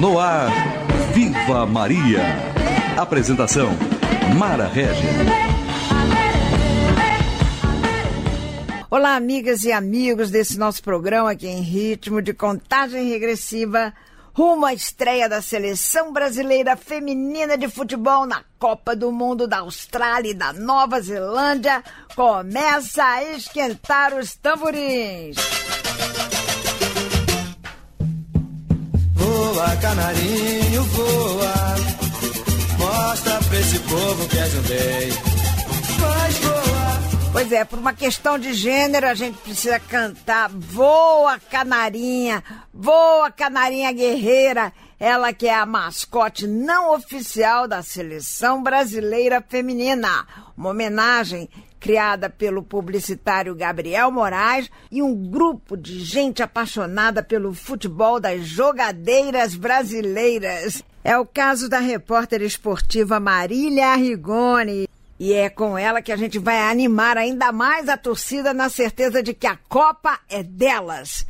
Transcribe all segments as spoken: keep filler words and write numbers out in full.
No ar, Viva Maria. Apresentação, Mara Régia. Olá, amigas e amigos desse nosso programa aqui em ritmo de contagem regressiva rumo à estreia da Seleção Brasileira Feminina de Futebol na Copa do Mundo da Austrália e da Nova Zelândia. Começa a esquentar os tamborins. Voa, canarinho, voa, mostra pra esse povo que és um bem. Vai voar. Pois é, por uma questão de gênero, a gente precisa cantar Voa, Canarinha, Voa, Canarinha Guerreira, ela que é a mascote não oficial da Seleção Brasileira Feminina. Uma homenagem criada pelo publicitário Gabriel Moraes e um grupo de gente apaixonada pelo futebol das jogadeiras brasileiras. É o caso da repórter esportiva Marília Arrigoni. E é com ela que a gente vai animar ainda mais a torcida na certeza de que a Copa é delas.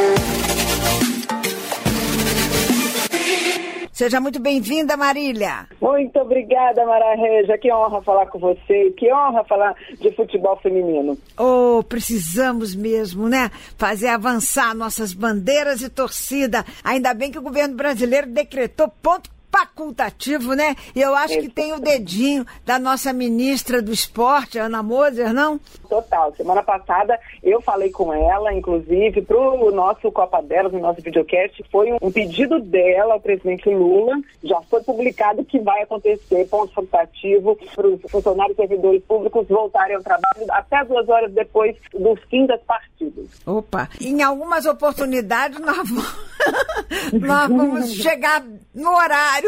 Seja muito bem-vinda, Marília. Muito obrigada, Mara Régia. Que honra falar com você. Que honra falar de futebol feminino. Oh, precisamos mesmo, né? Fazer avançar nossas bandeiras e torcida. Ainda bem que o governo brasileiro decretou ponto facultativo, né? E eu acho que tem o dedinho da nossa ministra do esporte, Ana Moser, não? Total. Semana passada eu falei com ela, inclusive, pro nosso Copa Delas, no nosso videocast, foi um pedido dela ao presidente Lula. Já foi publicado que vai acontecer ponto facultativo para os funcionários e servidores públicos voltarem ao trabalho até duas horas depois do fim das partidas. Opa! Em algumas oportunidades nós vamos, nós vamos chegar no horário.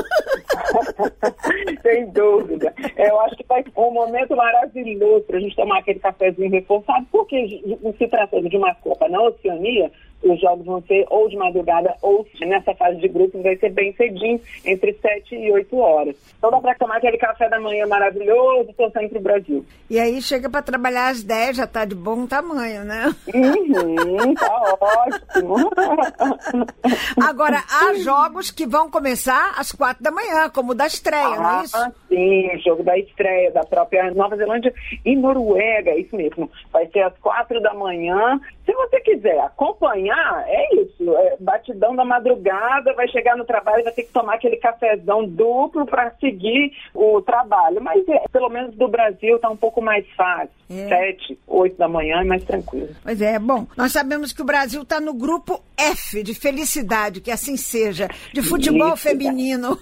Sem dúvida. Eu acho que vai ser um momento maravilhoso para a gente tomar aquele cafezinho reforçado, porque se tratando de uma Copa na Oceania, os jogos vão ser ou de madrugada ou nessa fase de grupos vai ser bem cedinho, entre sete e oito horas. Então dá para tomar aquele café da manhã maravilhoso, torcendo pro Brasil. E aí chega para trabalhar às dez, já tá de bom tamanho, né? Uhum, tá ótimo. Agora, há jogos que vão começar às quatro da manhã, como o da estreia, ah, não é isso? Sim, o jogo da estreia da própria Nova Zelândia e Noruega, é isso mesmo. Vai ser às quatro da manhã. Se você quiser acompanhar, é isso, é batidão da madrugada, vai chegar no trabalho e vai ter que tomar aquele cafezão duplo para seguir o trabalho. Mas é, pelo menos do Brasil tá um pouco mais fácil. É. Sete, oito da manhã é mais tranquilo. Pois é, bom, nós sabemos que o Brasil está no grupo F de felicidade, que assim seja, de futebol isso, feminino.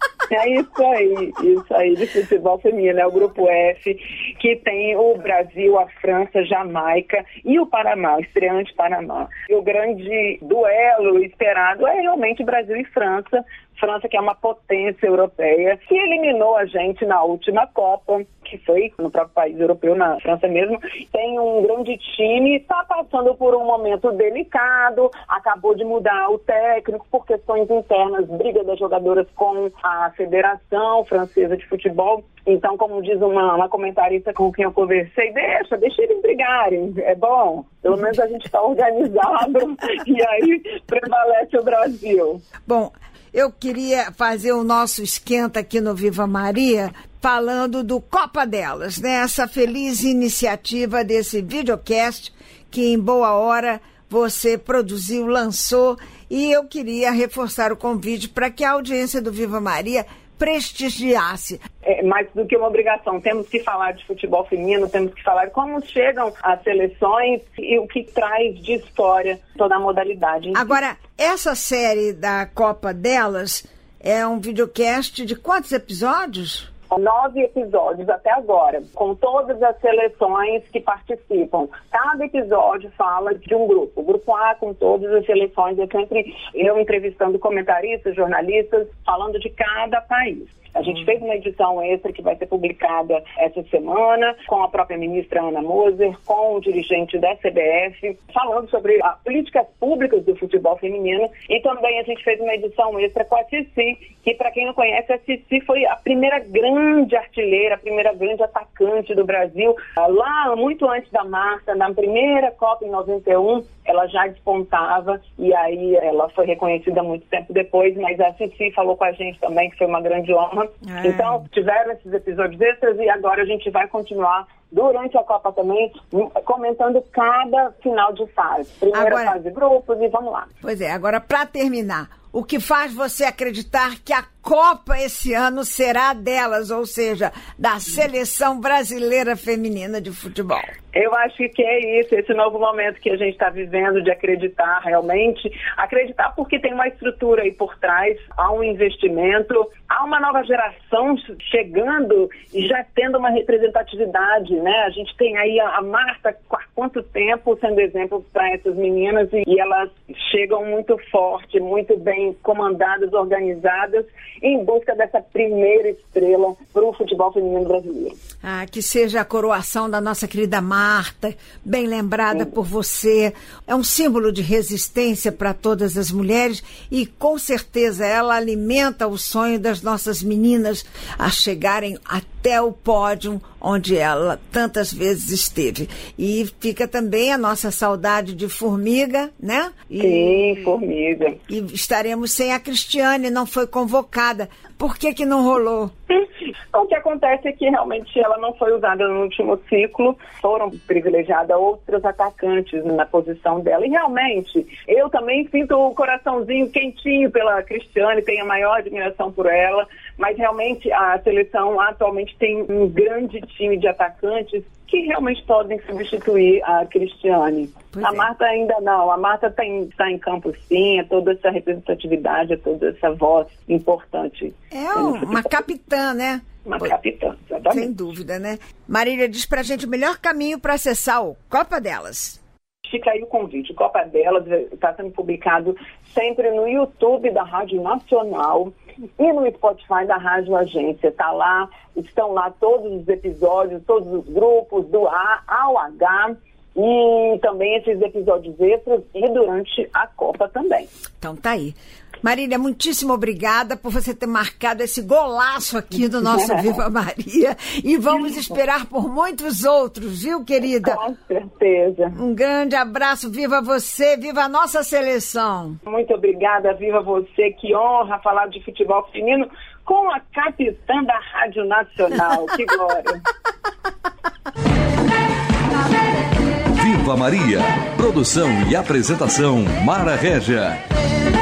É isso aí, isso aí, de futebol feminino, é o grupo F, que tem o Brasil, a França, Jamaica e o Panamá, o estreante Panamá. E o grande duelo esperado é realmente Brasil e França. França, que é uma potência europeia, que eliminou a gente na última Copa, que foi no próprio país europeu, na França mesmo. Tem um grande time, está passando por um momento delicado, acabou de mudar o técnico por questões internas, briga das jogadoras com a Federação Francesa de Futebol. Então, como diz uma, uma comentarista com quem eu conversei, deixa, deixa eles brigarem, é bom. Pelo menos a gente está organizado e aí prevalece o Brasil. Bom, eu queria fazer o nosso esquenta aqui no Viva Maria, falando do Copa Delas, né? Essa feliz iniciativa desse videocast que em boa hora você produziu, lançou, e eu queria reforçar o convite para que a audiência do Viva Maria prestigiasse. É mais do que uma obrigação, temos que falar de futebol feminino, temos que falar de como chegam as seleções e o que traz de história toda a modalidade. Agora, essa série da Copa Delas é um videocast de quantos episódios? Nove episódios até agora, com todas as seleções que participam. Cada episódio fala de um grupo. O grupo A com todas as seleções, é sempre eu entrevistando comentaristas, jornalistas, falando de cada país. A gente fez uma edição extra que vai ser publicada essa semana, com a própria ministra Ana Moser, com o dirigente da C B F, falando sobre as políticas públicas do futebol feminino. E também a gente fez uma edição extra com a Cici, que, para quem não conhece, a Cici foi a primeira grande grande artilheira, a primeira grande atacante do Brasil. Lá, muito antes da Marta, na primeira Copa em noventa e um, ela já despontava, e aí ela foi reconhecida muito tempo depois, mas a Cici falou com a gente também que foi uma grande honra. É. Então, tiveram esses episódios extras e agora a gente vai continuar durante a Copa também, comentando cada final de fase. Primeira agora, fase de grupos e vamos lá. Pois é, agora para terminar, o que faz você acreditar que a Copa esse ano será delas, ou seja, da Seleção Brasileira Feminina de Futebol? Eu acho que é isso, esse novo momento que a gente está vivendo de acreditar realmente, acreditar porque tem uma estrutura aí por trás, há um investimento, há uma nova geração chegando e já tendo uma representatividade, né? A gente tem aí a, a Marta há quanto tempo sendo exemplo para essas meninas e, e elas chegam muito forte, muito bem comandadas, organizadas, em busca dessa primeira estrela para o futebol feminino brasileiro. Ah, que seja a coroação da nossa querida Marta, bem lembrada Sim. por você. É um símbolo de resistência para todas as mulheres e, com certeza, ela alimenta o sonho das nossas meninas a chegarem até o pódio onde ela tantas vezes esteve. E fica também a nossa saudade de Formiga, né? E, Sim, Formiga. E estaremos sem a Cristiane, não foi convocada. Por que que não rolou? O que acontece é que realmente ela não foi usada no último ciclo, foram privilegiadas outros atacantes na posição dela. E realmente, eu também sinto o coraçãozinho quentinho pela Cristiane, tenho a maior admiração por ela, mas realmente a seleção atualmente tem um grande time de atacantes que realmente podem substituir a Cristiane. Pois a é. Marta ainda não, a Marta está em, tá em campo sim, é toda essa representatividade, é toda essa voz importante. É uma capitã, né? Uma Pô, capitã, exatamente. Sem dúvida, né? Marília, diz pra gente o melhor caminho para acessar o Copa Delas. Fica aí o convite, o Copa Delas está sendo publicado sempre no YouTube da Rádio Nacional e no Spotify da Rádio Agência. Tá lá, estão lá todos os episódios, todos os grupos, do A ao H, e também esses episódios extras e durante a Copa também. Então tá aí. Marília, muitíssimo obrigada por você ter marcado esse golaço aqui do nosso Viva Maria. E vamos esperar por muitos outros, viu, querida? Com certeza. Um grande abraço, viva você, viva a nossa seleção. Muito obrigada, viva você. Que honra falar de futebol feminino com a capitã da Rádio Nacional. Que glória. Viva Maria. Produção e apresentação Mara Régia.